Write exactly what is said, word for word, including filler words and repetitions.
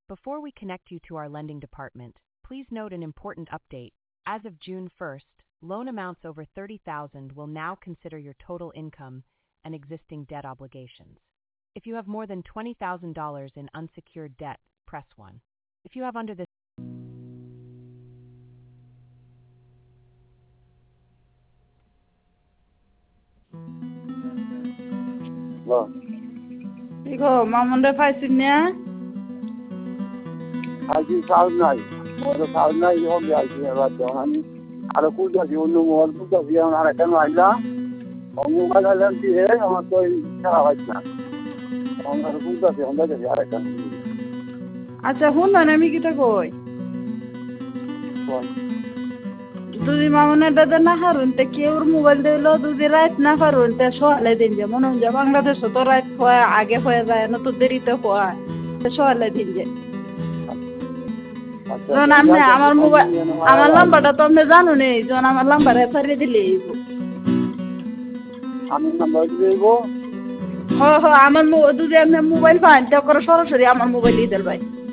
Before we connect you to our lending department, please note an important update. As of June first, loan amounts over thirty thousand dollars will now consider your total income and existing debt obligations. If you have more than twenty thousand dollars in unsecured debt, press one. If you have under this Vâng, 이거 마문데 파이스냐? aji sao này, rồi sao này hôm nay thì là cho anh, ada kuda di undung wal kuda yang ada kan aja, kamu mana nanti eh, kamu tuh cara aja, kamu ada kuda yang ada jadi ada kan. আচ্ছা শুন না আমি কিটা কই দুদি মামুনের দাদা না হারুন তে কেউর মোবাইল দিলো দুদি রাত না পারুন তে সকালে দিন যে মনে হয় বাংলাদেশ তো রাত হয় আগে হয়ে যায় না তো দেরিতে হয় তে সকালে দিন যে যখন আপনি আমার মোবাইল আমার নাম্বারটা তো আপনি জানো নেই যখন আমার নাম্বার ছাড়িয়ে দিলে আমি নাম্বার দিব হ হ আমার দুদি আপনি মোবাইল পান তে করে সরাসরি আমার মোবাইল দিয়ে দেন ভাই